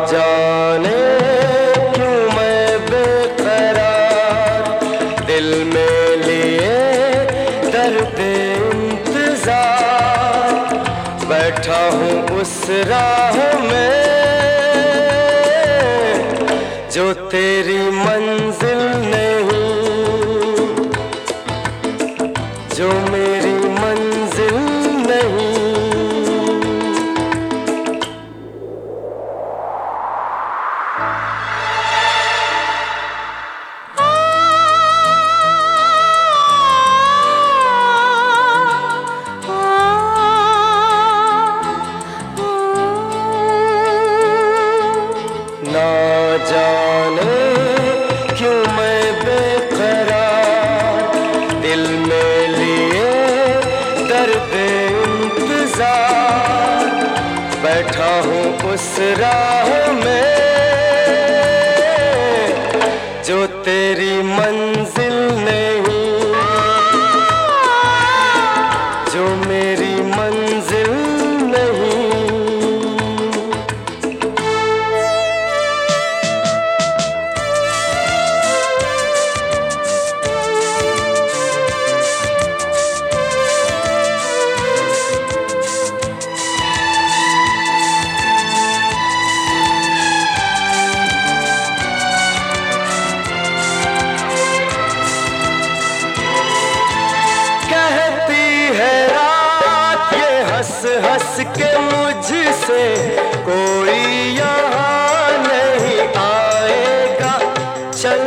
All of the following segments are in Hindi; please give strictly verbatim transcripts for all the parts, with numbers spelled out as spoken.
जाने क्यों मैं बेकरार दिल में लिए दर्द इंतजार बैठा हूँ उस राह में जो तेरी मंजिल नहीं, जो मेरी मंजिल नहीं। ना जाने क्यों मैं बेकरार दिल में लिए दर्द इंतजार बैठा हूँ उस राह में जो तेरी मंजिल नहीं, जो मेरी मंजिल नहीं। हंस के मुझसे कोई यहाँ नहीं आएगा चल,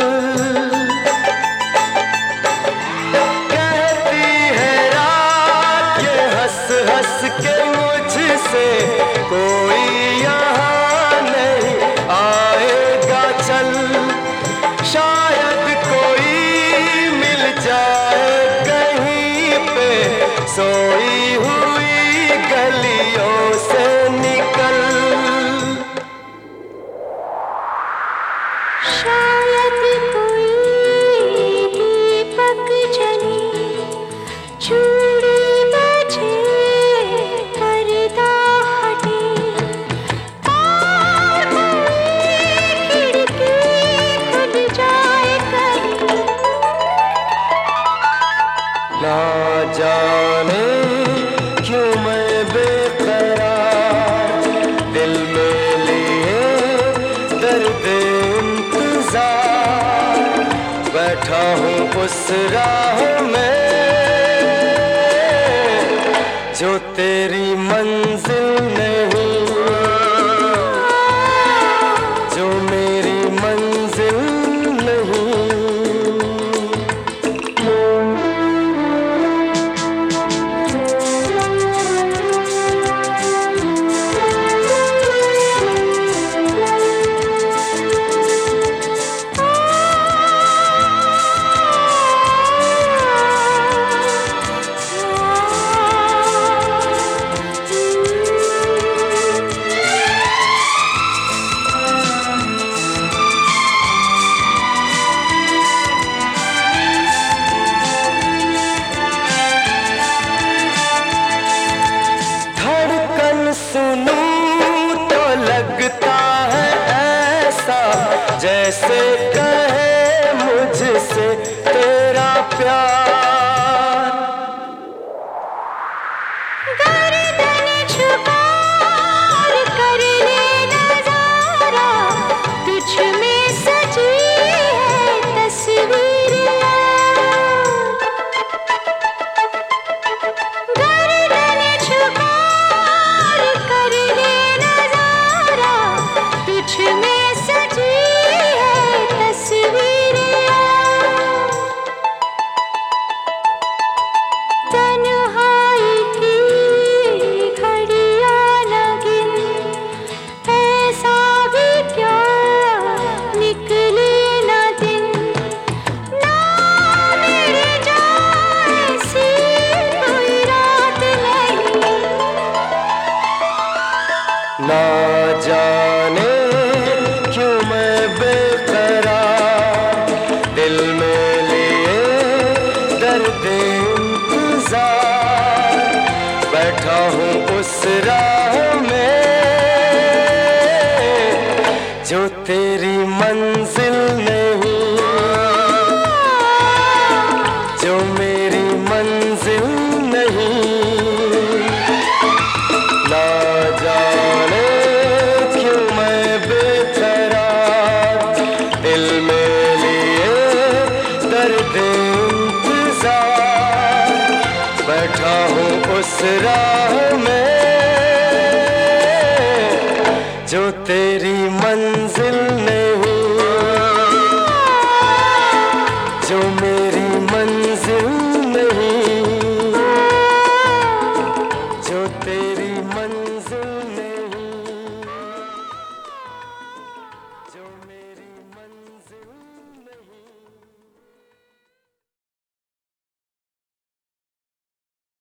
कहती है रात ये हंस हंस के मुझसे कोई यहाँ नहीं आएगा चल, शायद कोई मिल जाए कहीं पे सोई हुई गलियों से निकल, शायद कोई दीपक जले चूड़ी बजे पर्दा हटे और कोई खिड़की खुल जाए कहीं। ना जाने क्यों मैं बेकरार दिल में लिए दर्द इंतजार बैठा हूँ उस राह में जो तेरी मंजिल नहीं, जो मेरी मंजिल नहीं। सुनूं तो लगता है ऐसा जैसे कहे मुझसे तेरा प्यार, गर्दन झुका और कर ले नजारा तुझ में सजी है तस्वीर यार, गर्दन झुका तुझ में सजी है तस्वीर यार, तन्हाई की घड़ियां न गिन ऐसा भी क्या निकले न दिन, ना मेरी जाए ऐसी कोई रात नहीं। ना जाने क्यों मैं बेकरार दिल में लिए दर्द इंतजार बैठा हूँ उस राह में तेरी मंजिल नहीं, जो मेरी मंजिल नहीं। ना जाने क्यों मैं बेकरार दिल में लिए दर्द इंतजार, बैठा हूँ उस राह में जो तेरी मंजिल नहीं।